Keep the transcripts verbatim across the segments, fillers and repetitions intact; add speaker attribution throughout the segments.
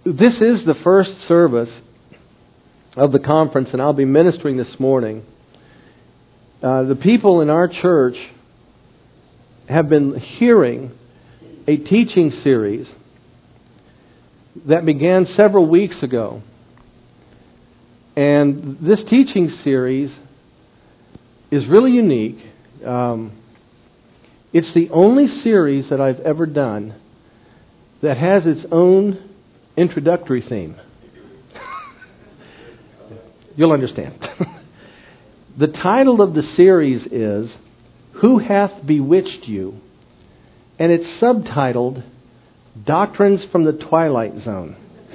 Speaker 1: This is the first service of the conference, and I'll be ministering this morning. Uh, the people in our church have been hearing a teaching series that began several weeks ago. And this teaching series is really unique. Um, it's the only series that I've ever done that has its own introductory theme. You'll understand. The title of the series is Who Hath Bewitched You? And it's subtitled Doctrines from the Twilight Zone.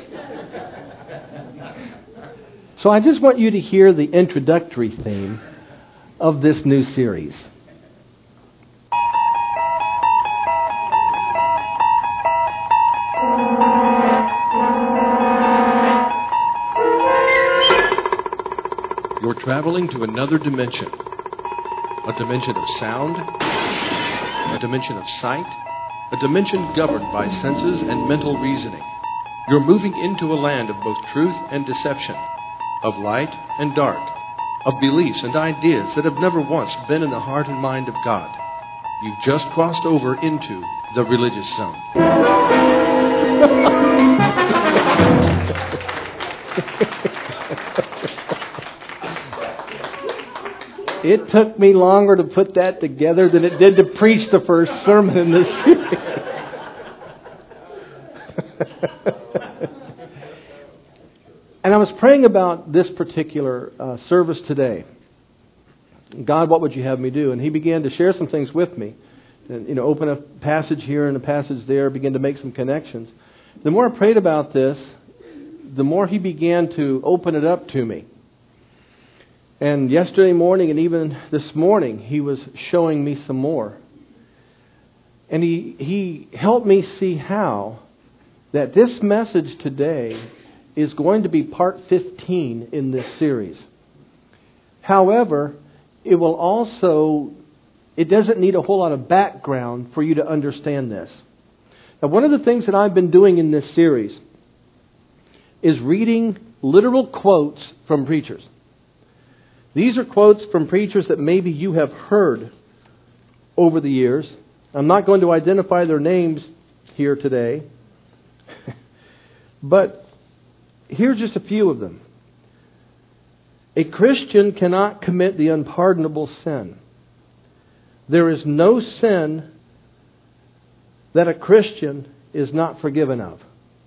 Speaker 1: So I just want you to hear the introductory theme of this new series.
Speaker 2: You're traveling to another dimension. A dimension of sound, a dimension of sight, a dimension governed by senses and mental reasoning. You're moving into a land of both truth and deception, of light and dark, of beliefs and ideas that have never once been in the heart and mind of God. You've just crossed over into the religious zone.
Speaker 1: It took me longer to put that together than it did to preach the first sermon in this series. And I was praying about this particular uh, service today. God, what would you have me do? And He began to share some things with me. And, you know, open a passage here and a passage there, begin to make some connections. The more I prayed about this, the more He began to open it up to me. And yesterday morning and even this morning, He was showing me some more. And He He helped me see how that this message today is going to be part fifteen in this series. However, it will also, it doesn't need a whole lot of background for you to understand this. Now, one of the things that I've been doing in this series is reading literal quotes from preachers. These are quotes from preachers that maybe you have heard over the years. I'm not going to identify their names here today. But here's just a few of them. A Christian cannot commit the unpardonable sin. There is no sin that a Christian is not forgiven of.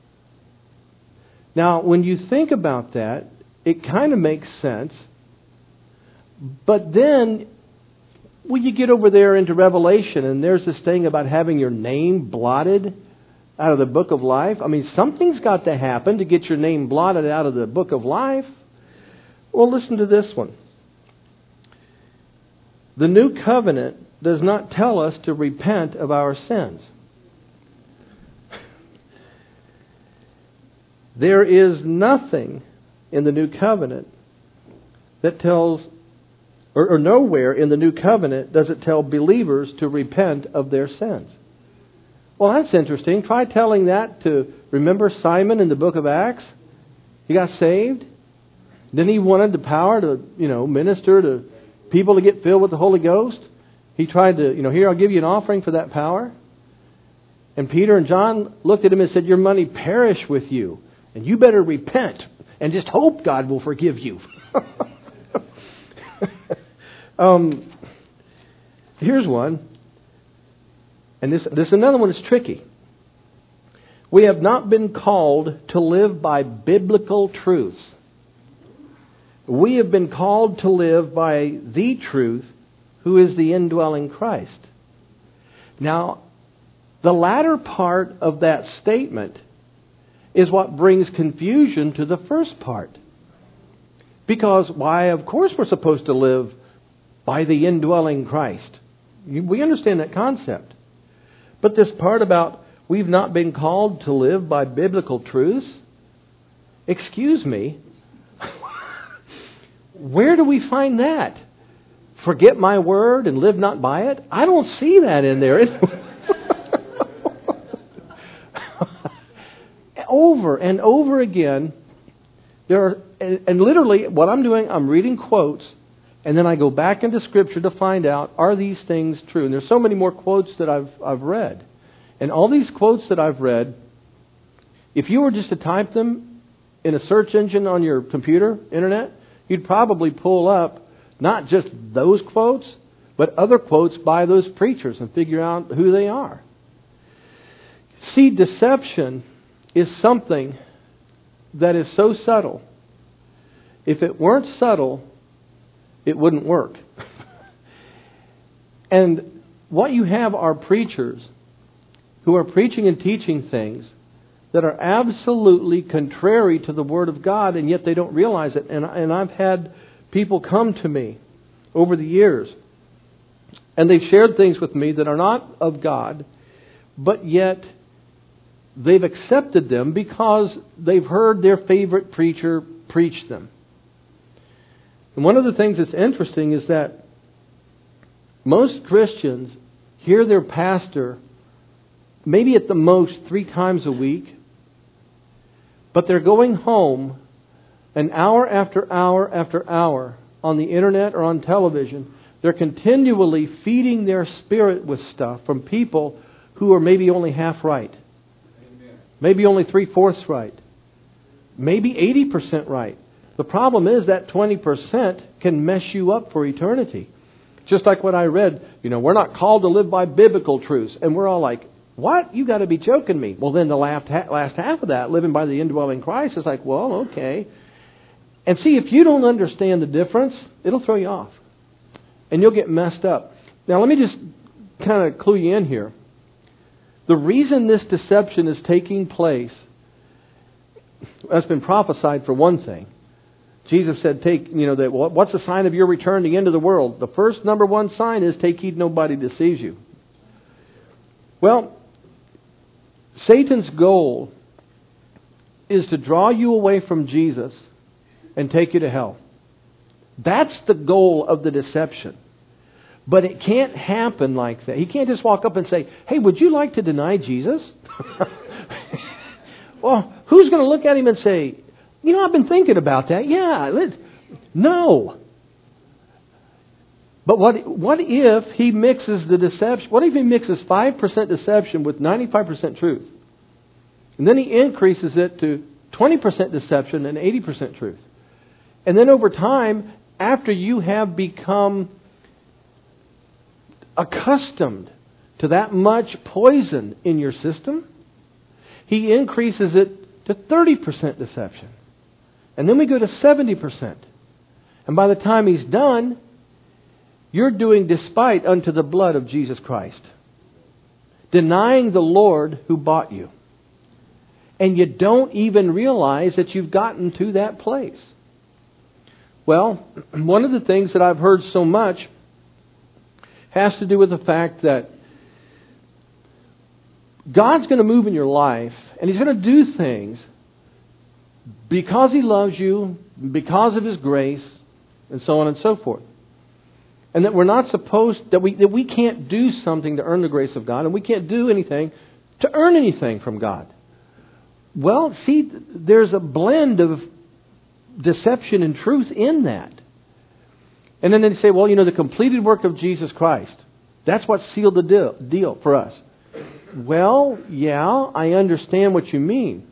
Speaker 1: Now, when you think about that, it kind of makes sense. But then, when you get over there into Revelation, and there's this thing about having your name blotted out of the book of life. I mean, something's got to happen to get your name blotted out of the book of life. Well, listen to this one. The new covenant does not tell us to repent of our sins. There is nothing in the new covenant that tells Or, or nowhere in the New Covenant does it tell believers to repent of their sins. Well, that's interesting. Try telling that to, remember Simon in the book of Acts? He got saved. Then he wanted the power to, you know, minister to people to get filled with the Holy Ghost. He tried to, you know, here, I'll give you an offering for that power. And Peter and John looked at him and said, your money perish with you. And you better repent and just hope God will forgive you. Um, here's one, and this this another one is tricky. We have not been called to live by biblical truths. We have been called to live by the truth, who is the indwelling Christ. Now, the latter part of that statement is what brings confusion to the first part. Because, why, of course we're supposed to live by the indwelling Christ. We understand that concept. But this part about we've not been called to live by biblical truths, excuse me, where do we find that? Forget my word and live not by it? I don't see that in there. over and over again, there are, and, and literally what I'm doing, I'm reading quotes, and then I go back into Scripture to find out, are these things true? And there's so many more quotes that I've I've read. And all these quotes that I've read, if you were just to type them in a search engine on your computer, internet, you'd probably pull up not just those quotes, but other quotes by those preachers and figure out who they are. See, deception is something that is so subtle. If it weren't subtle, it wouldn't work. And what you have are preachers who are preaching and teaching things that are absolutely contrary to the Word of God, and yet they don't realize it. And, and I've had people come to me over the years, and they've shared things with me that are not of God, but yet they've accepted them because they've heard their favorite preacher preach them. And one of the things that's interesting is that most Christians hear their pastor maybe at the most three times a week, but they're going home an hour after hour after hour on the internet or on television. They're continually feeding their spirit with stuff from people who are maybe only half right. Amen. Maybe only three-fourths right. Maybe eighty percent right. The problem is that twenty percent can mess you up for eternity. Just like what I read, you know, we're not called to live by biblical truths. And we're all like, what? You got to be joking me. Well, then the last, last half of that, living by the indwelling Christ, is like, well, okay. And see, if you don't understand the difference, it'll throw you off. And you'll get messed up. Now, let me just kind of clue you in here. The reason this deception is taking place has been prophesied for one thing. Jesus said, "Take, you know, that. What's the sign of your return, the end of the world? The first number one sign is take heed nobody deceives you." Well, Satan's goal is to draw you away from Jesus and take you to hell. That's the goal of the deception. But it can't happen like that. He can't just walk up and say, "Hey, would you like to deny Jesus?" Well, who's going to look at him and say, "You know, I've been thinking about that." Yeah, let's... no. But what what if he mixes the deception? What if he mixes five percent deception with ninety-five percent truth? And then he increases it to twenty percent deception and eighty percent truth. And then over time, after you have become accustomed to that much poison in your system, he increases it to thirty percent deception. And then we go to seventy percent. And by the time he's done, you're doing despite unto the blood of Jesus Christ. Denying the Lord who bought you. And you don't even realize that you've gotten to that place. Well, one of the things that I've heard so much has to do with the fact that God's going to move in your life, and He's going to do things because He loves you, because of His grace, and so on and so forth. And that we're not supposed, that we that we can't do something to earn the grace of God, and we can't do anything to earn anything from God. Well, see, there's a blend of deception and truth in that. And then they say, well, you know, the completed work of Jesus Christ, that's what sealed the deal, deal for us. Well, yeah, I understand what you mean.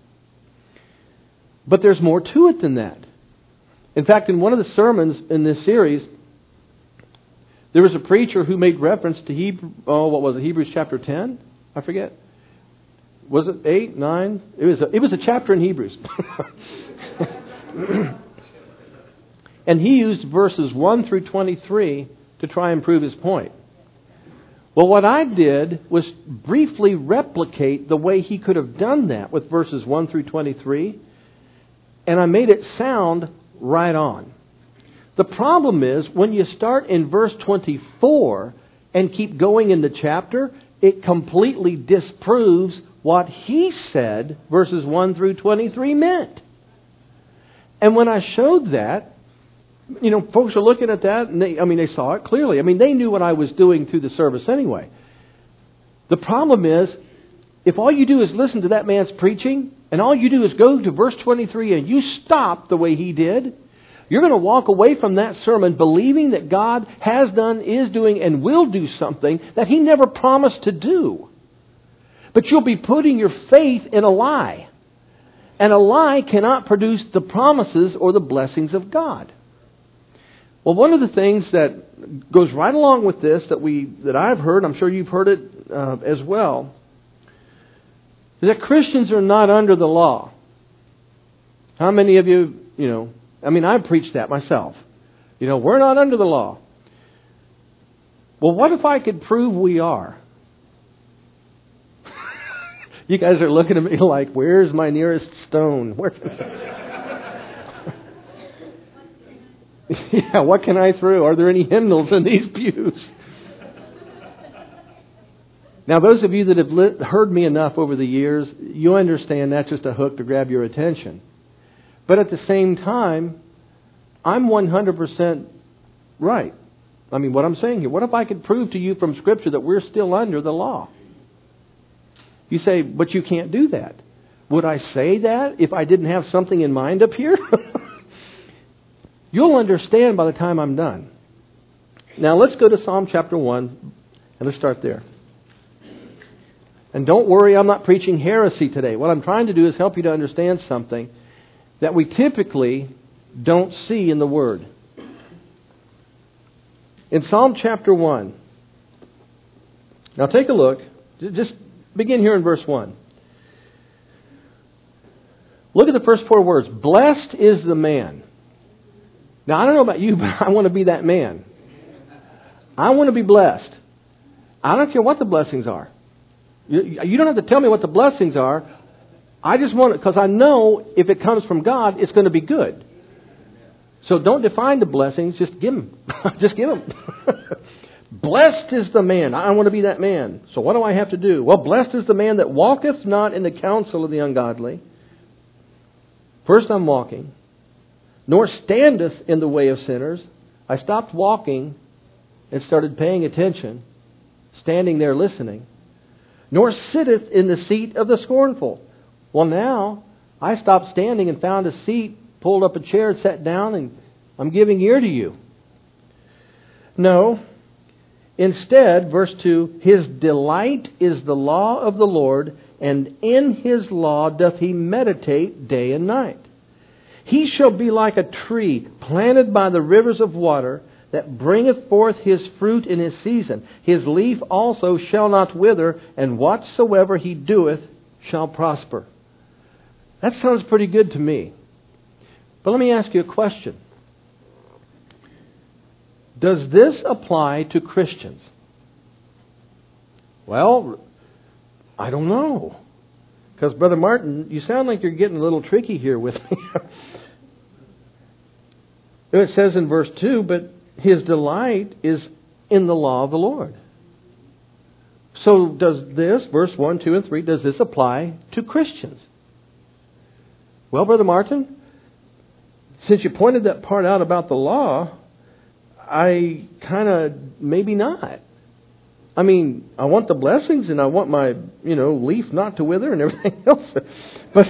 Speaker 1: But there's more to it than that. In fact, in one of the sermons in this series, there was a preacher who made reference to Hebrew, oh, what was it, Hebrews chapter ten? I forget. Was it eight, nine? It was a, it was a chapter in Hebrews. And he used verses one through twenty-three to try and prove his point. Well, what I did was briefly replicate the way he could have done that with verses one through twenty-three. And I made it sound right on. The problem is, when you start in verse twenty-four and keep going in the chapter, it completely disproves what he said verses one through twenty-three meant. And when I showed that, you know, folks are looking at that, and they, I mean, they saw it clearly. I mean, they knew what I was doing through the service anyway. The problem is, if all you do is listen to that man's preaching, and all you do is go to verse twenty-three and you stop the way he did, you're going to walk away from that sermon believing that God has done, is doing, and will do something that He never promised to do. But you'll be putting your faith in a lie. And a lie cannot produce the promises or the blessings of God. Well, one of the things that goes right along with this that we that I've heard, I'm sure you've heard it uh, as well, is that Christians are not under the law. How many of you, you know, I mean, I've preached that myself. You know, we're not under the law. Well, what if I could prove we are? You guys are looking at me like, where's my nearest stone? Where yeah, what can I throw? Are there any hymnals in these pews? Now, those of you that have li- heard me enough over the years, you understand that's just a hook to grab your attention. But at the same time, I'm one hundred percent right. I mean, what I'm saying here, what if I could prove to you from Scripture that we're still under the law? You say, but you can't do that. Would I say that if I didn't have something in mind up here? You'll understand by the time I'm done. Now let's go to Psalm chapter one, and let's start there. And don't worry, I'm not preaching heresy today. What I'm trying to do is help you to understand something that we typically don't see in the Word. In Psalm chapter one, now take a look. Just begin here in verse one. Look at the first four words. Blessed is the man. Now, I don't know about you, but I want to be that man. I want to be blessed. I don't care what the blessings are. You, you don't have to tell me what the blessings are. I just want it because I know if it comes from God, it's going to be good. So don't define the blessings. Just give them. Just give them. Blessed is the man. I want to be that man. So what do I have to do? Well, blessed is the man that walketh not in the counsel of the ungodly. First I'm walking. Nor standeth in the way of sinners. I stopped walking and started paying attention. Standing there listening. Nor sitteth in the seat of the scornful. Well, now I stopped standing and found a seat, pulled up a chair, and sat down, and I'm giving ear to you. No. Instead, verse two, His delight is the law of the Lord, and in His law doth he meditate day and night. He shall be like a tree planted by the rivers of water, that bringeth forth his fruit in his season. His leaf also shall not wither, and whatsoever he doeth shall prosper. That sounds pretty good to me. But let me ask you a question. Does this apply to Christians? Well, I don't know. Because, Brother Martin, you sound like you're getting a little tricky here with me. It says in verse two, but his delight is in the law of the Lord. So does this, verse one, two, and three, does this apply to Christians? Well, Brother Martin, since you pointed that part out about the law, I kind of, maybe not. I mean, I want the blessings and I want my, you know, leaf not to wither and everything else. But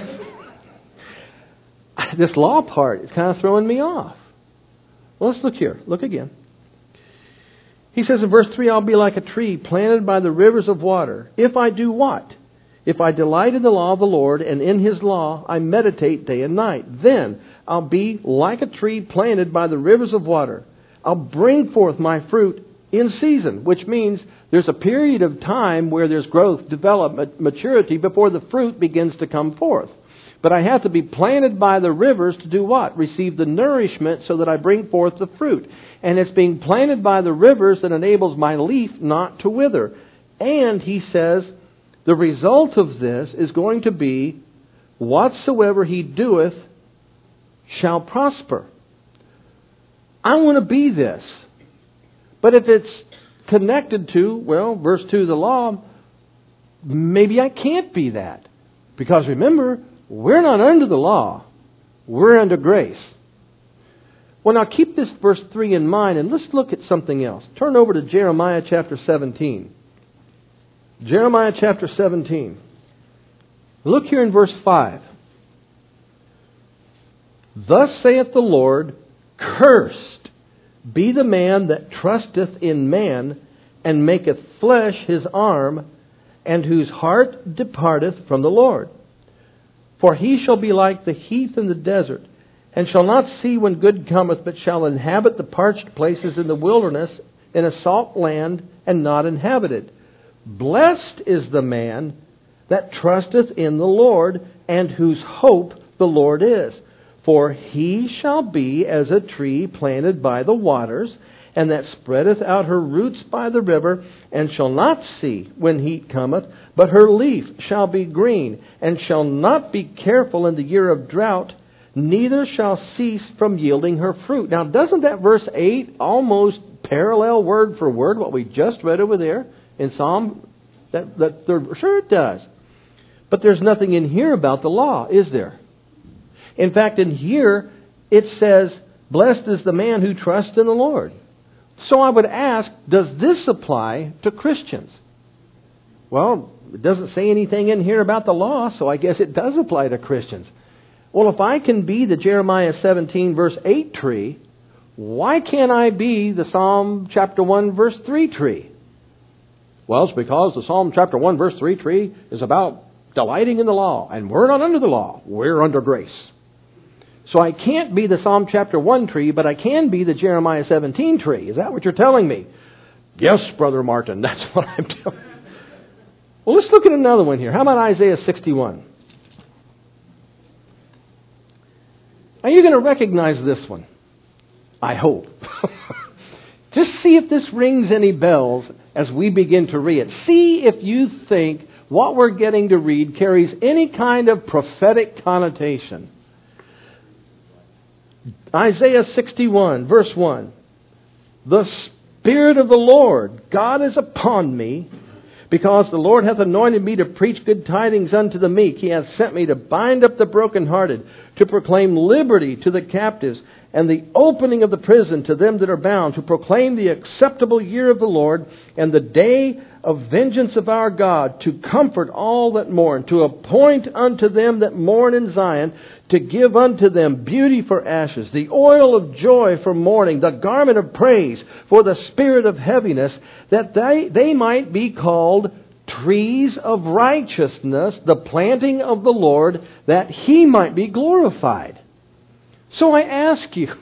Speaker 1: this law part is kind of throwing me off. Well, let's look here. Look again. He says in verse three, I'll be like a tree planted by the rivers of water. If I do what? If I delight in the law of the Lord, and in His law I meditate day and night, then I'll be like a tree planted by the rivers of water. I'll bring forth my fruit in season, which means there's a period of time where there's growth, development, maturity before the fruit begins to come forth. But I have to be planted by the rivers to do what? Receive the nourishment so that I bring forth the fruit. And it's being planted by the rivers that enables my leaf not to wither. And he says, the result of this is going to be, whatsoever he doeth shall prosper. I want to be this. But if it's connected to, well, verse two, the law, maybe I can't be that. Because remember, we're not under the law. We're under grace. Well, now keep this verse three in mind, and let's look at something else. Turn over to Jeremiah chapter seventeen. Jeremiah chapter seventeen. Look here in verse five. Thus saith the Lord, cursed be the man that trusteth in man, and maketh flesh his arm, and whose heart departeth from the Lord. For he shall be like the heath in the desert, and shall not see when good cometh, but shall inhabit the parched places in the wilderness, in a salt land, and not inhabited. Blessed is the man that trusteth in the Lord, and whose hope the Lord is. For he shall be as a tree planted by the waters, and that spreadeth out her roots by the river, and shall not see when heat cometh, but her leaf shall be green, and shall not be careful in the year of drought, neither shall cease from yielding her fruit. Now, doesn't that verse eight almost parallel word for word what we just read over there in Psalm? That, that third, sure it does. But there's nothing in here about the law, is there? In fact, in here, it says, blessed is the man who trusts in the Lord. So I would ask, does this apply to Christians? Well, it doesn't say anything in here about the law, so I guess it does apply to Christians. Well, if I can be the Jeremiah seventeen verse eight tree, why can't I be the Psalm chapter one verse three tree? Well, it's because the Psalm chapter one verse three tree is about delighting in the law, and we're not under the law, we're under grace. So I can't be the Psalm chapter one tree, but I can be the Jeremiah seventeen tree. Is that what you're telling me? Yes, Brother Martin, that's what I'm telling you. Well, let's look at another one here. How about Isaiah sixty-one? Now you're going to recognize this one. I hope. Just see if this rings any bells as we begin to read it. See if you think what we're getting to read carries any kind of prophetic connotation. Isaiah sixty-one, verse one. The Spirit of the Lord, God is upon me, because the Lord hath anointed me to preach good tidings unto the meek. He hath sent me to bind up the brokenhearted, to proclaim liberty to the captives, and the opening of the prison to them that are bound, to proclaim the acceptable year of the Lord, and the day of vengeance of our God, to comfort all that mourn, to appoint unto them that mourn in Zion, to give unto them beauty for ashes, the oil of joy for mourning, the garment of praise for the spirit of heaviness, that they, they might be called trees of righteousness, the planting of the Lord, that He might be glorified. So I ask you,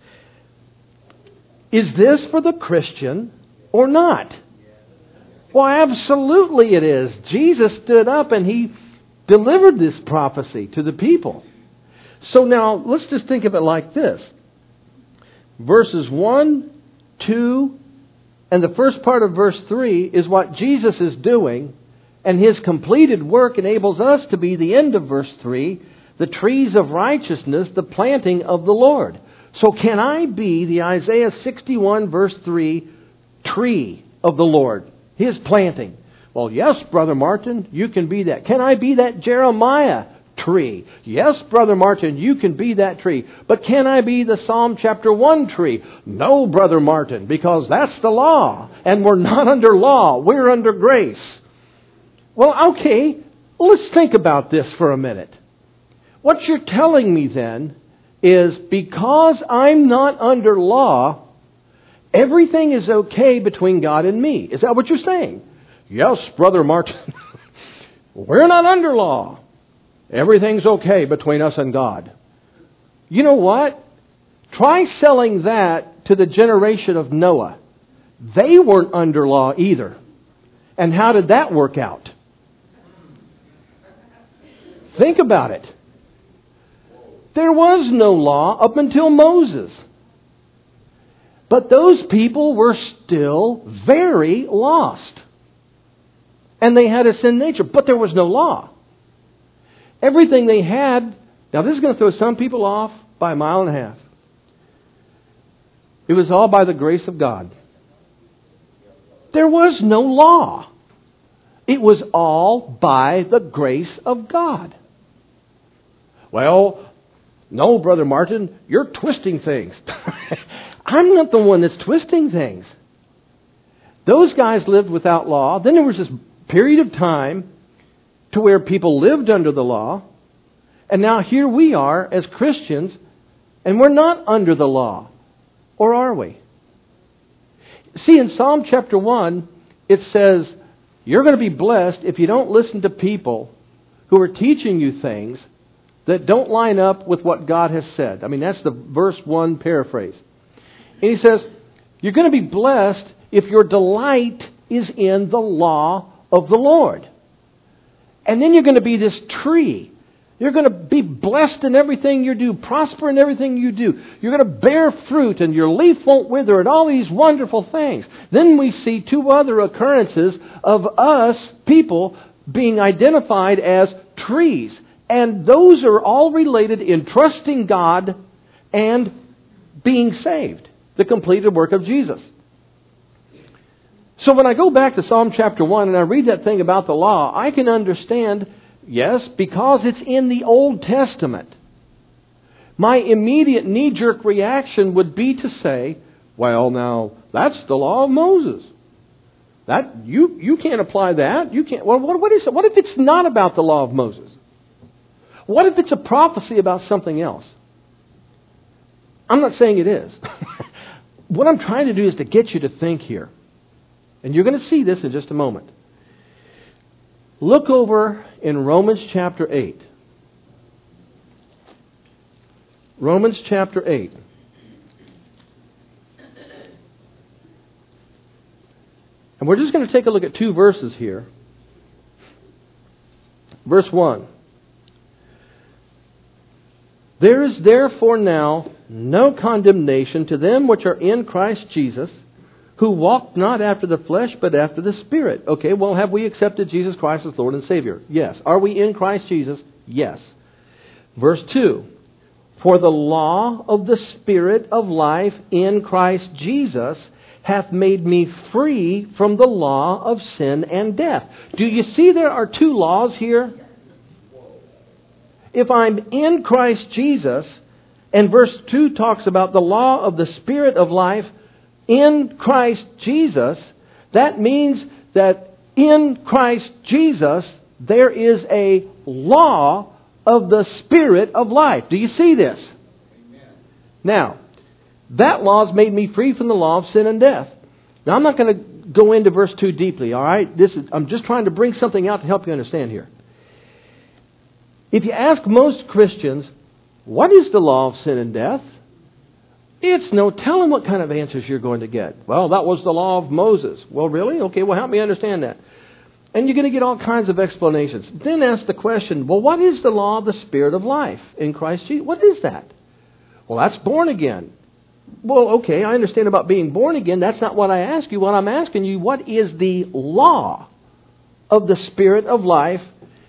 Speaker 1: is this for the Christian or not? Well, absolutely it is. Jesus stood up and He delivered this prophecy to the people. So now, let's just think of it like this. Verses one, two, and the first part of verse three is what Jesus is doing, and His completed work enables us to be the end of verse three, the trees of righteousness, the planting of the Lord. So can I be the Isaiah sixty-one verse three tree of the Lord, His planting? Well, yes, Brother Martin, you can be that. Can I be that Jeremiah tree? Yes, Brother Martin, you can be that tree. But can I be the Psalm chapter one tree? No, Brother Martin, because that's the law. And we're not under law. We're under grace. Well, okay, let's think about this for a minute. What you're telling me then is because I'm not under law, everything is okay between God and me. Is that what you're saying? Yes, Brother Martin. We're not under law. Everything's okay between us and God. You know what? Try selling that to the generation of Noah. They weren't under law either. And how did that work out? Think about it. There was no law up until Moses. But those people were still very lost. And they had a sin nature, but there was no law. Everything they had, now this is going to throw some people off by a mile and a half. It was all by the grace of God. There was no law. It was all by the grace of God. Well, no, Brother Martin, you're twisting things. I'm not the one that's twisting things. Those guys lived without law. Then there was this period of time, to where people lived under the law. And now here we are as Christians, and we're not under the law. Or are we? See, in Psalm chapter one, it says, you're going to be blessed if you don't listen to people who are teaching you things that don't line up with what God has said. I mean, that's the verse one paraphrase. And he says, you're going to be blessed if your delight is in the law of the Lord. And then you're going to be this tree. You're going to be blessed in everything you do, prosper in everything you do. You're going to bear fruit and your leaf won't wither and all these wonderful things. Then we see two other occurrences of us, people, being identified as trees. And those are all related in trusting God and being saved. The completed work of Jesus. So when I go back to Psalm chapter one and I read that thing about the law, I can understand, yes, because it's in the Old Testament. My immediate knee-jerk reaction would be to say, well, now, that's the law of Moses. That you you can't apply that. You can't. Well, what, what is it? What if it's not about the law of Moses? What if it's a prophecy about something else? I'm not saying it is. What I'm trying to do is to get you to think here. And you're going to see this in just a moment. Look over in Romans chapter eight. Romans chapter eight. And we're just going to take a look at two verses here. Verse one. There is therefore now no condemnation to them which are in Christ Jesus, who walk not after the flesh, but after the Spirit. Okay, well, have we accepted Jesus Christ as Lord and Savior? Yes. Are we in Christ Jesus? Yes. Verse two. For the law of the Spirit of life in Christ Jesus hath made me free from the law of sin and death. Do you see there are two laws here? If I'm in Christ Jesus, and verse two talks about the law of the Spirit of life in Christ Jesus, that means that in Christ Jesus there is a law of the Spirit of life. Do you see this? Amen. Now, that law has made me free from the law of sin and death. Now, I'm not going to go into verse two deeply, all right? This is, I'm just trying to bring something out to help you understand here. If you ask most Christians, what is the law of sin and death? It's no telling what kind of answers you're going to get. Well, that was the law of Moses. Well, really? Okay, well, help me understand that. And you're going to get all kinds of explanations. Then ask the question, well, what is the law of the Spirit of life in Christ Jesus? What is that? Well, that's born again. Well, okay, I understand about being born again. That's not what I ask you. What I'm asking you, what is the law of the Spirit of life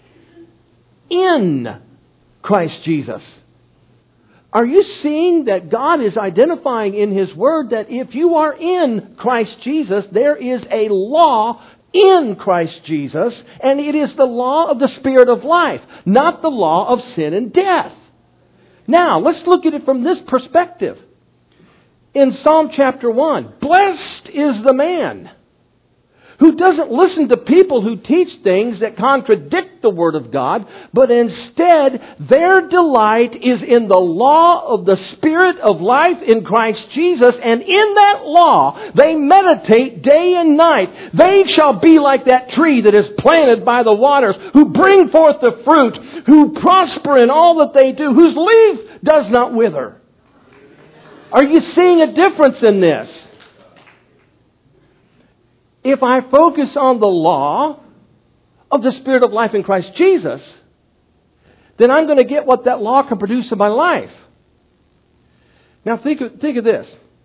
Speaker 1: in Christ Jesus? Are you seeing that God is identifying in His Word that if you are in Christ Jesus, there is a law in Christ Jesus, and it is the law of the Spirit of life, not the law of sin and death. Now, let's look at it from this perspective. In Psalm chapter one, blessed is the man who doesn't listen to people who teach things that contradict the Word of God, but instead their delight is in the law of the Spirit of life in Christ Jesus, and in that law they meditate day and night. They shall be like that tree that is planted by the waters, who bring forth the fruit, who prosper in all that they do, whose leaf does not wither. Are you seeing a difference in this? If I focus on the law of the Spirit of life in Christ Jesus, then I'm going to get what that law can produce in my life. Now think of, think of this.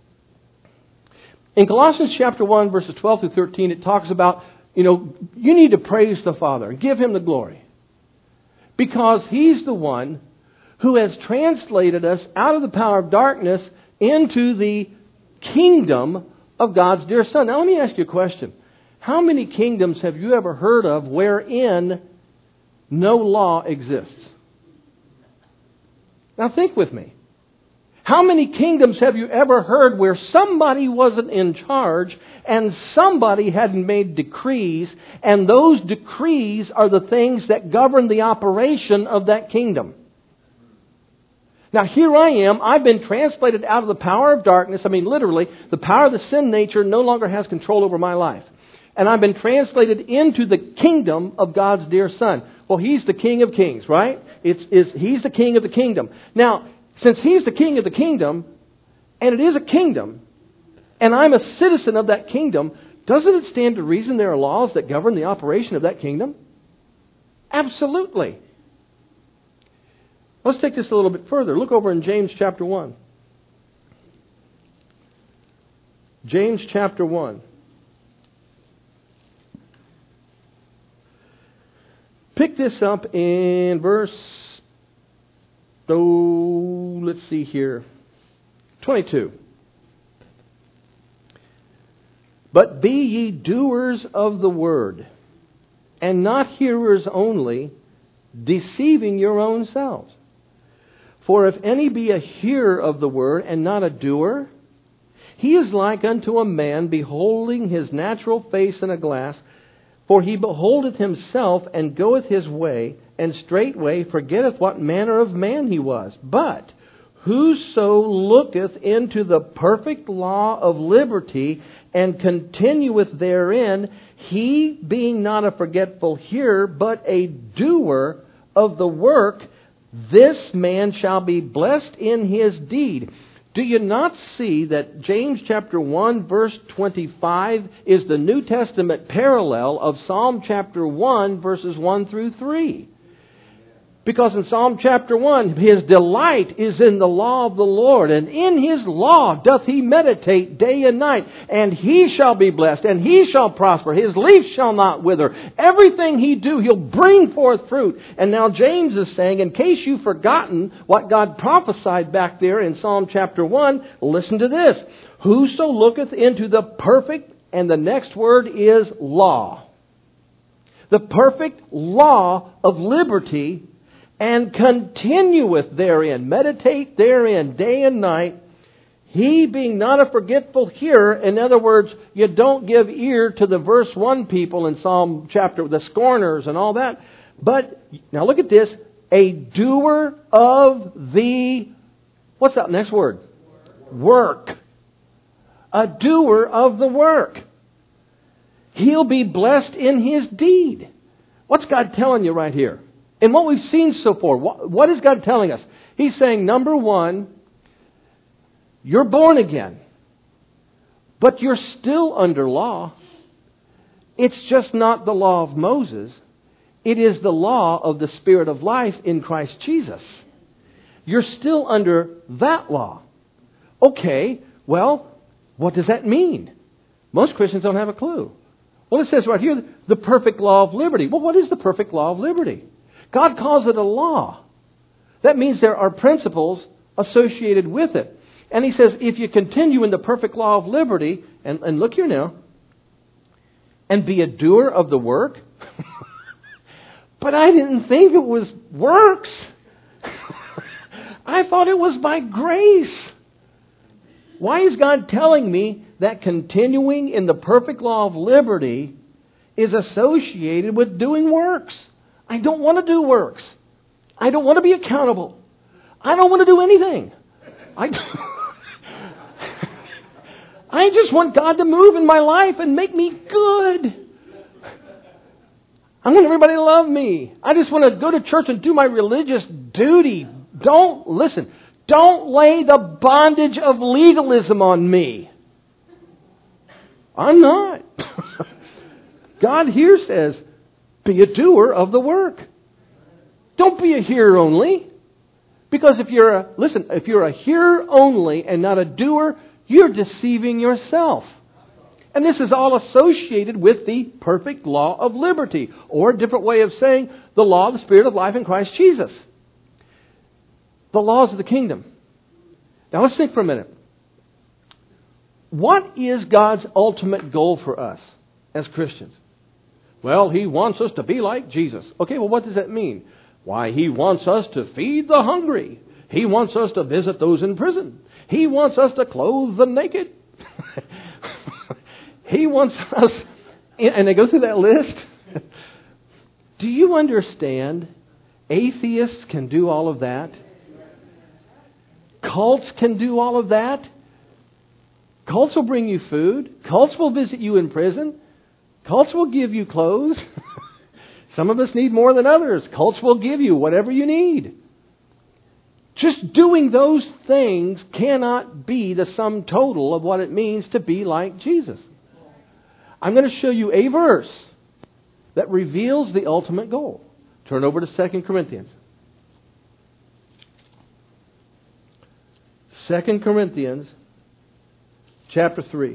Speaker 1: In Colossians chapter one, verses twelve through thirteen, it talks about, you know, you need to praise the Father and give Him the glory. Because He's the one who has translated us out of the power of darkness into the kingdom of God's dear Son. Now let me ask you a question. How many kingdoms have you ever heard of wherein no law exists? Now think with me. How many kingdoms have you ever heard where somebody wasn't in charge and somebody had made decrees, and those decrees are the things that govern the operation of that kingdom? Now here I am, I've been translated out of the power of darkness. I mean literally, the power of the sin nature no longer has control over my life. And I've been translated into the kingdom of God's dear Son. Well, He's the King of Kings, right? It's, it's, He's the King of the kingdom. Now, since He's the King of the kingdom, and it is a kingdom, and I'm a citizen of that kingdom, doesn't it stand to reason there are laws that govern the operation of that kingdom? Absolutely. Let's take this a little bit further. Look over in James chapter one. James chapter one. Pick this up in verse, oh, let's see here, twenty-two. But be ye doers of the word, and not hearers only, deceiving your own selves. For if any be a hearer of the word, and not a doer, he is like unto a man beholding his natural face in a glass. For he beholdeth himself, and goeth his way, and straightway forgetteth what manner of man he was. But whoso looketh into the perfect law of liberty, and continueth therein, he being not a forgetful hearer, but a doer of the work, this man shall be blessed in his deed. Do you not see that James chapter one verse twenty-five is the New Testament parallel of Psalm chapter one verses one through three? Because in Psalm chapter one, his delight is in the law of the Lord, and in His law doth he meditate day and night, and he shall be blessed, and he shall prosper. His leaf shall not wither. Everything he do, he'll bring forth fruit. And now James is saying, in case you've forgotten what God prophesied back there in Psalm chapter one, listen to this. Whoso looketh into the perfect, and the next word is law. The perfect law of liberty, and continueth therein, meditate therein day and night, he being not a forgetful hearer. In other words, you don't give ear to the verse one people in Psalm chapter, the scorners and all that. But, now look at this, a doer of the, what's that next word? Work. A doer of the work. He'll be blessed in his deed. What's God telling you right here? And what we've seen so far, what, what is God telling us? He's saying, number one, you're born again, but you're still under law. It's just not the law of Moses. It is the law of the Spirit of life in Christ Jesus. You're still under that law. Okay, well, what does that mean? Most Christians don't have a clue. Well, it says right here, the perfect law of liberty. Well, what is the perfect law of liberty? God calls it a law. That means there are principles associated with it. And He says, if you continue in the perfect law of liberty, and, and look here now, and be a doer of the work. But I didn't think it was works. I thought it was by grace. Why is God telling me that continuing in the perfect law of liberty is associated with doing works? I don't want to do works. I don't want to be accountable. I don't want to do anything. I, I just want God to move in my life and make me good. I want everybody to love me. I just want to go to church and do my religious duty. Don't, listen, don't lay the bondage of legalism on me. I'm not. God here says, be a doer of the work. Don't be a hearer only. Because if you're a, listen, if you're a hearer only and not a doer, you're deceiving yourself. And this is all associated with the perfect law of liberty. Or a different way of saying, the law of the Spirit of life in Christ Jesus. The laws of the kingdom. Now let's think for a minute. What is God's ultimate goal for us as Christians? Well, He wants us to be like Jesus. Okay, well, what does that mean? Why, He wants us to feed the hungry. He wants us to visit those in prison. He wants us to clothe the naked. He wants us... And they go through that list. Do you understand? Atheists can do all of that. Cults can do all of that. Cults will bring you food. Cults will visit you in prison. Cults will give you clothes. Some of us need more than others. Cults will give you whatever you need. Just doing those things cannot be the sum total of what it means to be like Jesus. I'm going to show you a verse that reveals the ultimate goal. Turn over to Second Corinthians. Second Corinthians chapter three.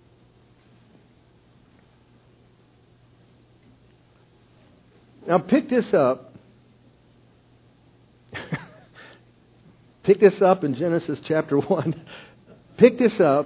Speaker 1: Now pick this up. Pick this up in Genesis chapter one. Pick this up.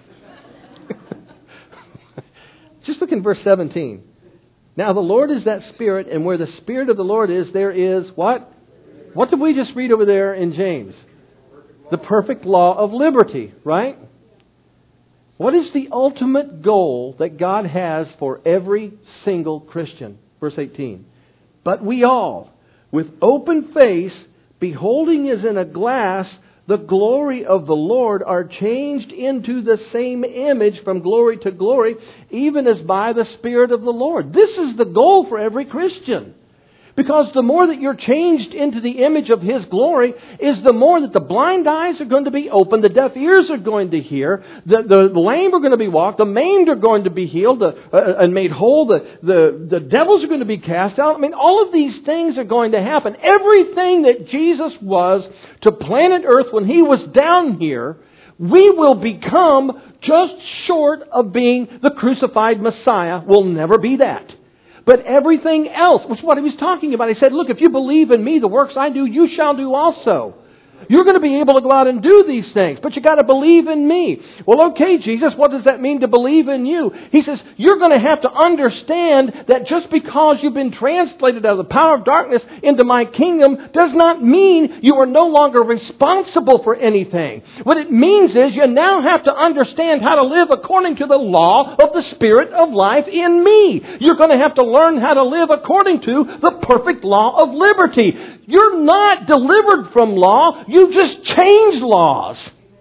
Speaker 1: Just look in verse seventeen. Now the Lord is that Spirit, and where the Spirit of the Lord is, there is what? What did we just read over there in James? The perfect law of liberty, right? What is the ultimate goal that God has for every single Christian? Verse eighteen. But we all, with open face, beholding as in a glass the glory of the Lord, are changed into the same image from glory to glory, even as by the Spirit of the Lord. This is the goal for every Christian. Because the more that you're changed into the image of His glory is the more that the blind eyes are going to be opened, the deaf ears are going to hear, the, the lame are going to be walked, the maimed are going to be healed the, uh, and made whole, the, the, the devils are going to be cast out. I mean, all of these things are going to happen. Everything that Jesus was to planet Earth when He was down here, we will become just short of being the crucified Messiah. We'll never be that. But everything else, which is what He was talking about. He said, look, if you believe in Me, the works I do, you shall do also. You're going to be able to go out and do these things, but you got to believe in Me. Well, okay, Jesus, what does that mean to believe in You? He says, you're going to have to understand that just because you've been translated out of the power of darkness into My kingdom does not mean you are no longer responsible for anything. What it means is you now have to understand how to live according to the law of the Spirit of life in Me. You're going to have to learn how to live according to the perfect law of liberty. You're not delivered from law. You just change laws.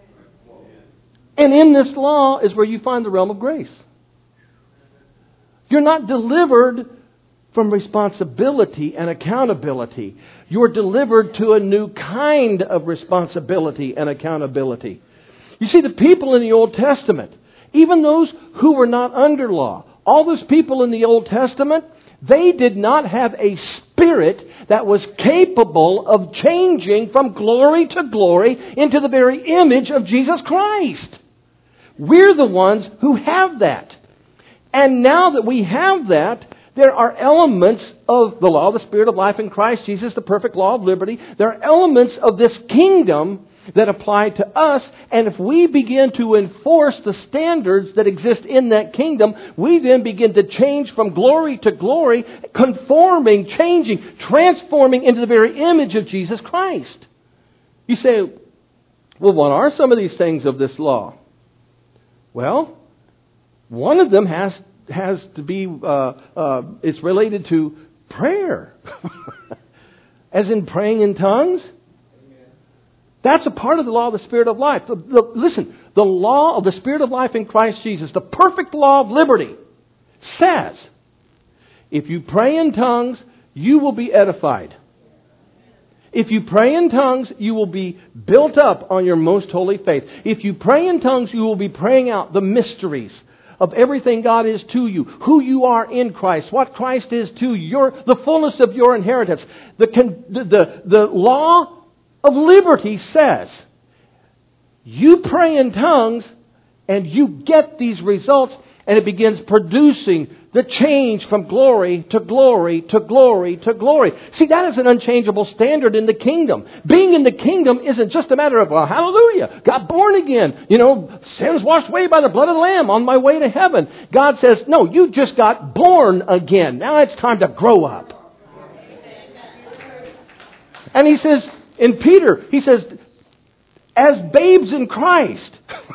Speaker 1: And in this law is where you find the realm of grace. You're not delivered from responsibility and accountability. You're delivered to a new kind of responsibility and accountability. You see, the people in the Old Testament, even those who were not under law, all those people in the Old Testament, they did not have a spirit that was capable of changing from glory to glory into the very image of Jesus Christ. We're the ones who have that. And now that we have that, there are elements of the law, the Spirit of life in Christ Jesus, the perfect law of liberty. There are elements of this kingdom that apply to us, and if we begin to enforce the standards that exist in that kingdom, we then begin to change from glory to glory, conforming, changing, transforming into the very image of Jesus Christ. You say, well, what are some of these things of this law? Well, one of them has has to be, uh, uh, it's related to prayer. As in praying in tongues. That's a part of the law of the Spirit of life. The, the, listen, the law of the Spirit of life in Christ Jesus, the perfect law of liberty, says, if you pray in tongues, you will be edified. If you pray in tongues, you will be built up on your most holy faith. If you pray in tongues, you will be praying out the mysteries of everything God is to you, who you are in Christ, what Christ is to you, your, the fullness of your inheritance. The, the, the, the law of liberty says, you pray in tongues and you get these results, and it begins producing the change from glory to glory to glory to glory. See, that is an unchangeable standard in the kingdom. Being in the kingdom isn't just a matter of, well, hallelujah, got born again. You know, sins washed away by the blood of the Lamb, on my way to heaven. God says, no, you just got born again. Now it's time to grow up. And He says, In Peter, he says, as babes in Christ,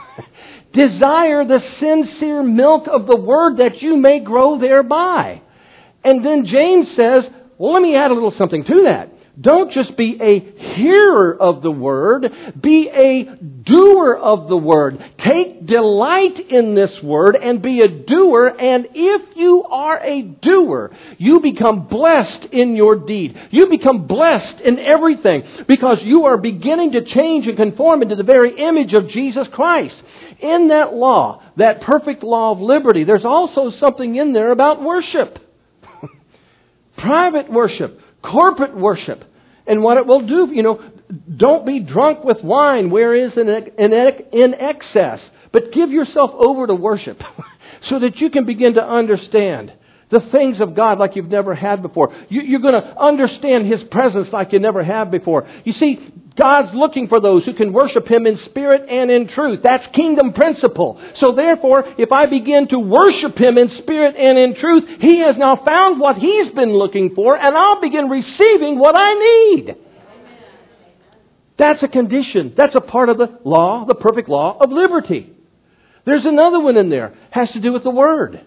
Speaker 1: desire the sincere milk of the Word that you may grow thereby. And then James says, well, let me add a little something to that. Don't just be a hearer of the Word, be a doer of the Word. Take delight in this Word and be a doer, and if you are a doer, you become blessed in your deed. You become blessed in everything because you are beginning to change and conform into the very image of Jesus Christ. In that law, that perfect law of liberty, there's also something in there about worship. Private worship. Corporate worship. And what it will do, you know, don't be drunk with wine whereas in, in, in excess, but give yourself over to worship so that you can begin to understand the things of God like you've never had before. You, you're going to understand His presence like you never have before. You see, God's looking for those who can worship Him in spirit and in truth. That's kingdom principle. So therefore, if I begin to worship Him in spirit and in truth, He has now found what He's been looking for, and I'll begin receiving what I need. That's a condition. That's a part of the law, the perfect law of liberty. There's another one in there. Has to do with the Word.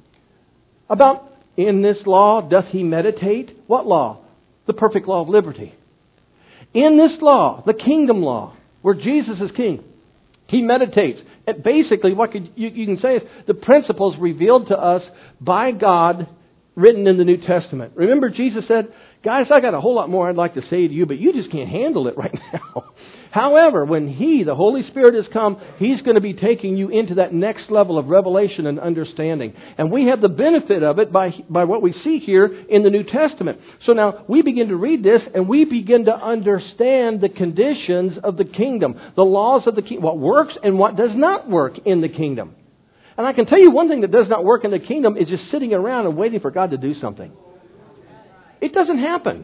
Speaker 1: About, in this law, doth he meditate? What law? The perfect law of liberty. In this law, the kingdom law, where Jesus is king, he meditates. And basically, what could, you, you can say is the principles revealed to us by God, written in the New Testament. Remember, Jesus said, guys, I got a whole lot more I'd like to say to you, but you just can't handle it right now. However, when He, the Holy Spirit, has come, He's going to be taking you into that next level of revelation and understanding. And we have the benefit of it by, by what we see here in the New Testament. So now we begin to read this and we begin to understand the conditions of the kingdom, the laws of the kingdom, what works and what does not work in the kingdom. And I can tell you one thing that does not work in the kingdom is just sitting around and waiting for God to do something. It doesn't happen.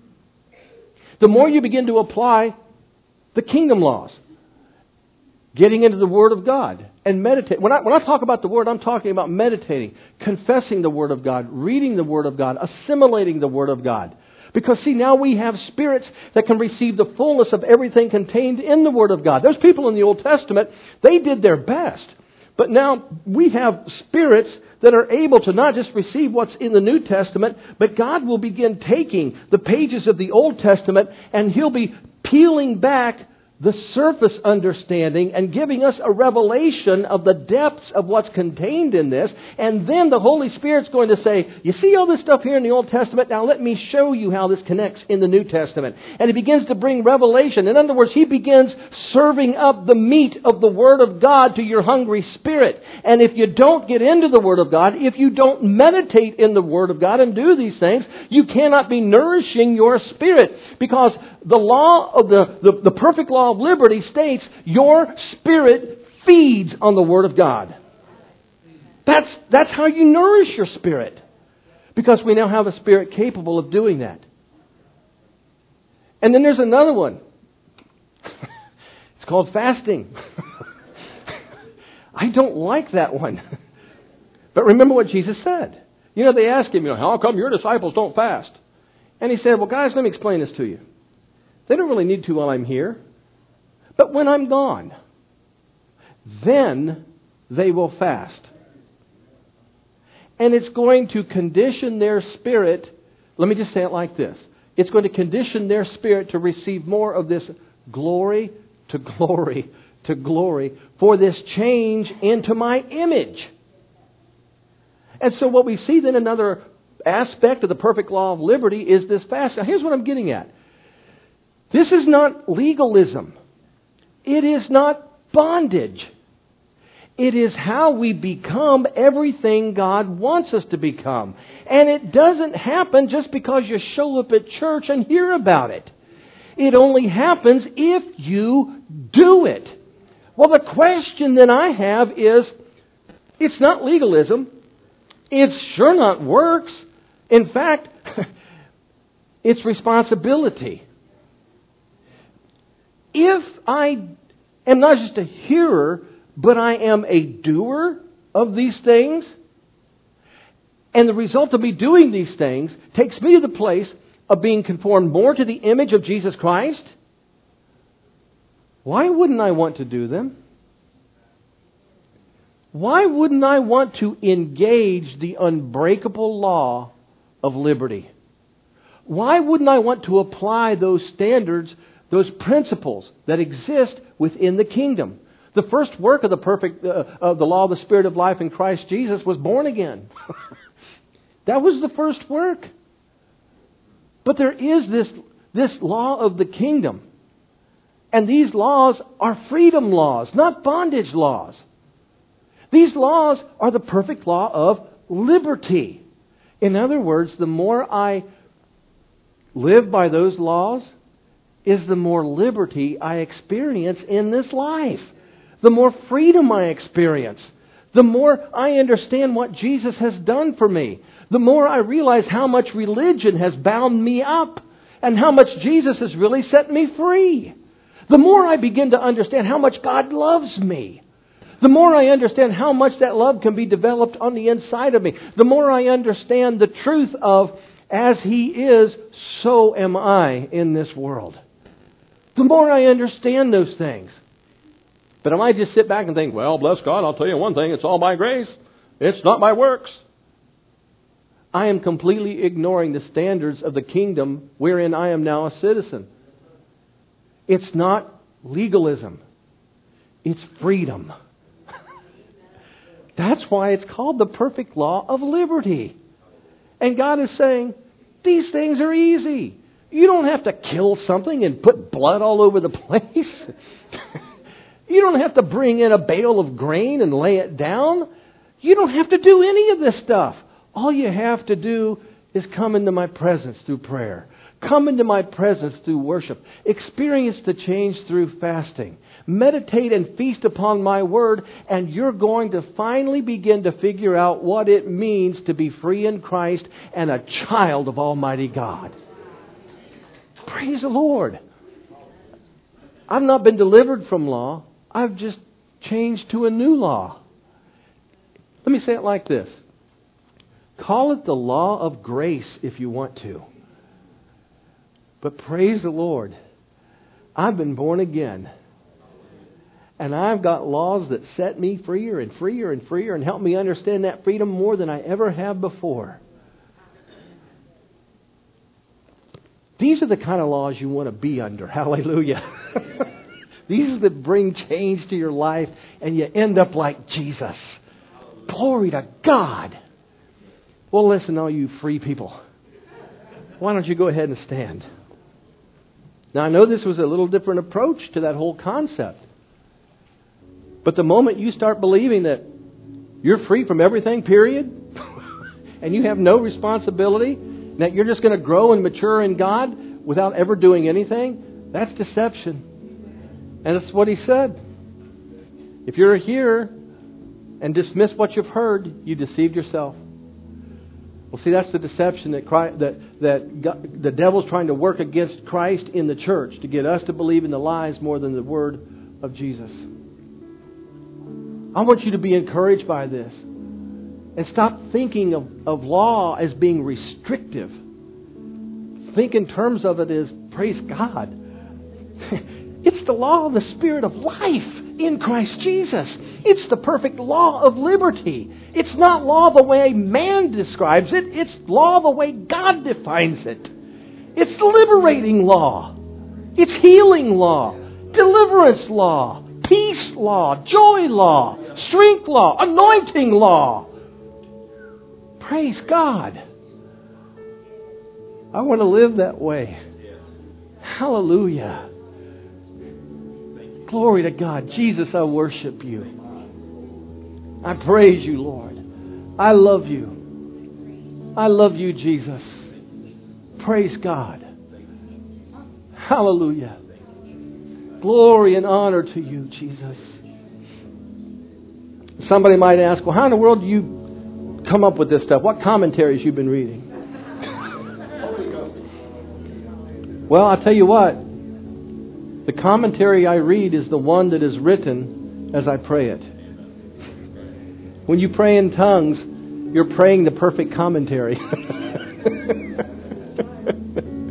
Speaker 1: The more you begin to apply the kingdom laws, getting into the Word of God and meditate. When I, when I talk about the Word, I'm talking about meditating, confessing the Word of God, reading the Word of God, assimilating the Word of God. Because see, now we have spirits that can receive the fullness of everything contained in the Word of God. There's people in the Old Testament, they did their best. But now we have spirits that are able to not just receive what's in the New Testament, but God will begin taking the pages of the Old Testament and He'll be peeling back the surface understanding and giving us a revelation of the depths of what's contained in this. And then the Holy Spirit's going to say, you see all this stuff here in the Old Testament? Now let me show you how this connects in the New Testament. And He begins to bring revelation. In other words, He begins serving up the meat of the Word of God to your hungry spirit. And if you don't get into the Word of God, if you don't meditate in the Word of God and do these things, you cannot be nourishing your spirit. Because the law of the, the, the perfect law of liberty states your spirit feeds on the Word of God. That's, that's how you nourish your spirit. Because we now have a spirit capable of doing that. And then there's another one. It's called fasting. I don't like that one. But remember what Jesus said. You know, they asked Him, you know, how come your disciples don't fast? And He said, well, guys, let me explain this to you. They don't really need to while I'm here. But when I'm gone, then they will fast. And it's going to condition their spirit. Let me just say it like this. It's going to condition their spirit to receive more of this glory to glory to glory for this change into my image. And so what we see then, another aspect of the perfect law of liberty, is this fast. Now here's what I'm getting at. This is not legalism. It is not bondage. It is how we become everything God wants us to become. And it doesn't happen just because you show up at church and hear about it. It only happens if you do it. Well, the question then I have is, it's not legalism. It's sure not works. In fact, it's responsibility. If I am not just a hearer, but I am a doer of these things, and the result of me doing these things takes me to the place of being conformed more to the image of Jesus Christ, why wouldn't I want to do them? Why wouldn't I want to engage the unbreakable law of liberty? Why wouldn't I want to apply those standards, those principles that exist within the kingdom? The first work of the perfect uh, of the law of the Spirit of life in Christ Jesus was born again. That was the first work. But there is this, this law of the kingdom. And these laws are freedom laws, not bondage laws. These laws are the perfect law of liberty. In other words, the more I live by those laws, is the more liberty I experience in this life. The more freedom I experience. The more I understand what Jesus has done for me. The more I realize how much religion has bound me up and how much Jesus has really set me free. The more I begin to understand how much God loves me. The more I understand how much that love can be developed on the inside of me. The more I understand the truth of, as He is, so am I in this world. The more I understand those things. But I might just sit back and think, well, bless God, I'll tell you one thing, it's all by grace. It's not by works. I am completely ignoring the standards of the kingdom wherein I am now a citizen. It's not legalism. It's freedom. That's why it's called the perfect law of liberty. And God is saying, these things are easy. You don't have to kill something and put blood all over the place. You don't have to bring in a bale of grain and lay it down. You don't have to do any of this stuff. All you have to do is come into my presence through prayer. Come into my presence through worship. Experience the change through fasting. Meditate and feast upon my word, and you're going to finally begin to figure out what it means to be free in Christ and a child of Almighty God. Praise the Lord. I've not been delivered from law. I've just changed to a new law. Let me say it like this. Call it the law of grace if you want to. But praise the Lord. I've been born again. And I've got laws that set me freer and freer and freer and help me understand that freedom more than I ever have before. These are the kind of laws you want to be under. Hallelujah. These are that bring change to your life and you end up like Jesus. Glory to God. Well, listen, all you free people. Why don't you go ahead and stand? Now, I know this was a little different approach to that whole concept. But the moment you start believing that you're free from everything, period, and you have no responsibility, that you're just going to grow and mature in God without ever doing anything, that's deception. And that's what He said. If you're here and dismiss what you've heard, you deceived yourself. Well, see, that's the deception that Christ, that that God, the devil's trying to work against Christ in the church to get us to believe in the lies more than the word of Jesus. I want you to be encouraged by this. And stop thinking of, of law as being restrictive. Think in terms of it as, praise God. It's the law of the Spirit of life in Christ Jesus. It's the perfect law of liberty. It's not law the way man describes it. It's law the way God defines it. It's liberating law. It's healing law. Deliverance law. Peace law. Joy law. Strength law. Anointing law. Praise God. I want to live that way. Hallelujah. Glory to God. Jesus, I worship You. I praise You, Lord. I love You. I love You, Jesus. Praise God. Hallelujah. Glory and honor to You, Jesus. Somebody might ask, well, how in the world do you come up with this stuff? What commentaries you've been reading? Well, I'll tell you what. The commentary I read is the one that is written as I pray it. When you pray in tongues, you're praying the perfect commentary.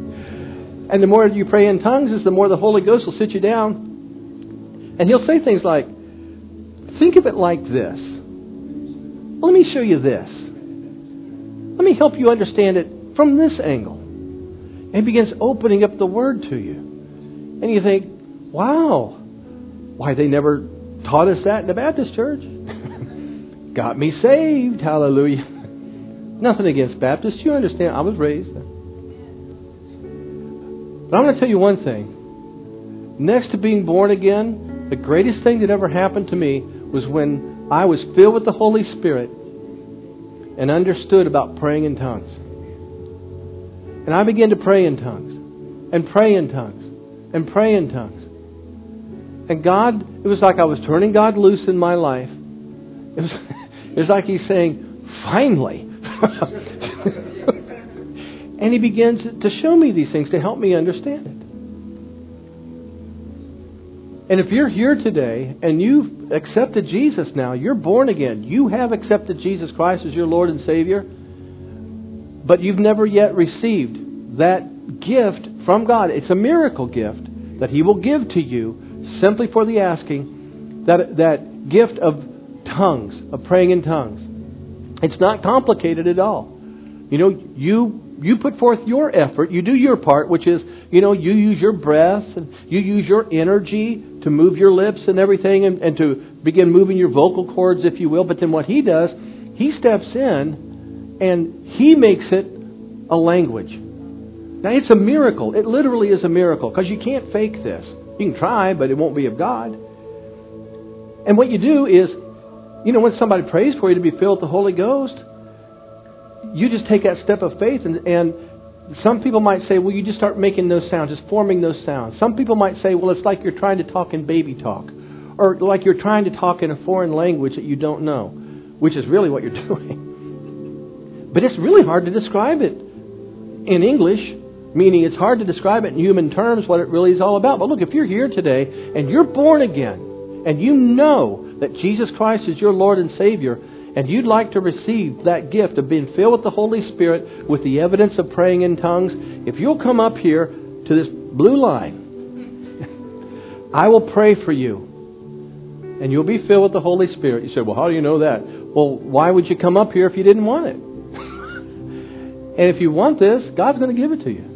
Speaker 1: And the more you pray in tongues is the more the Holy Ghost will sit you down. And He'll say things like, think of it like this. Let me show you this. Let me help you understand it from this angle. And He begins opening up the Word to you. And you think, wow, why they never taught us that in the Baptist church? Got me saved, hallelujah. Nothing against Baptists, you understand, I was raised. But I'm going to tell you one thing. Next to being born again, the greatest thing that ever happened to me was when I was filled with the Holy Spirit and understood about praying in tongues. And I began to pray in tongues, and pray in tongues, and pray in tongues. And God, it was like I was turning God loose in my life. It was, it was like He's saying, finally. And He begins to show me these things to help me understand it. And if you're here today and you've accepted Jesus now, you're born again. You have accepted Jesus Christ as your Lord and Savior. But you've never yet received that gift from God. It's a miracle gift that He will give to you simply for the asking. That, that gift of tongues, of praying in tongues. It's not complicated at all. You know, you you put forth your effort, you do your part, which is, you know, you use your breath and you use your energy to move your lips and everything and, and to begin moving your vocal cords, if you will. But then what He does, He steps in and He makes it a language. Now, it's a miracle. It literally is a miracle because you can't fake this. You can try, but it won't be of God. And what you do is, you know, when somebody prays for you to be filled with the Holy Ghost, you just take that step of faith. And, and some people might say, well, you just start making those sounds, just forming those sounds. Some people might say, well, it's like you're trying to talk in baby talk. Or like you're trying to talk in a foreign language that you don't know, which is really what you're doing. But it's really hard to describe it in English, meaning it's hard to describe it in human terms what it really is all about. But look, if you're here today and you're born again, and you know that Jesus Christ is your Lord and Savior, and you'd like to receive that gift of being filled with the Holy Spirit with the evidence of praying in tongues, if you'll come up here to this blue line, I will pray for you, and you'll be filled with the Holy Spirit. You say, well, how do you know that? Well, why would you come up here if you didn't want it? And if you want this, God's going to give it to you.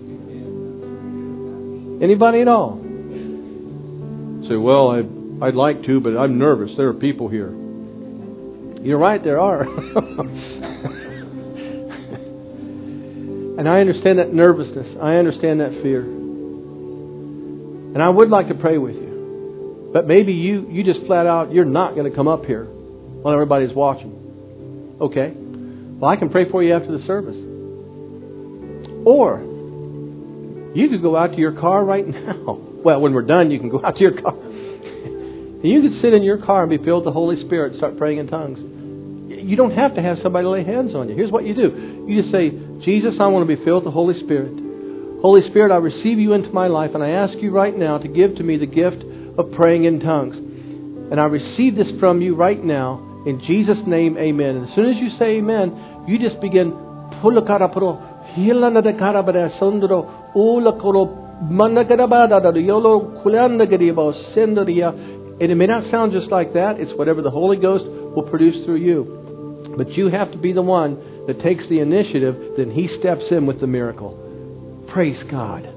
Speaker 1: Anybody at all? Say, well, I, I'd like to, but I'm nervous. There are people here. You're right, there are. And I understand that nervousness. I understand that fear. And I would like to pray with you. But maybe you, you just flat out, you're not going to come up here while everybody's watching. Okay. Well, I can pray for you after the service. Or you could go out to your car right now. Well, when we're done, you can go out to your car. And you could sit in your car and be filled with the Holy Spirit and start praying in tongues. You don't have to have somebody lay hands on you. Here's what you do. You just say, Jesus, I want to be filled with the Holy Spirit. Holy Spirit, I receive you into my life, and I ask you right now to give to me the gift of praying in tongues. And I receive this from you right now. In Jesus' name, amen. And as soon as you say amen, you just begin. And it may not sound just like that. It's whatever the Holy Ghost will produce through you. But you have to be the one that takes the initiative. Then He steps in with the miracle. Praise God.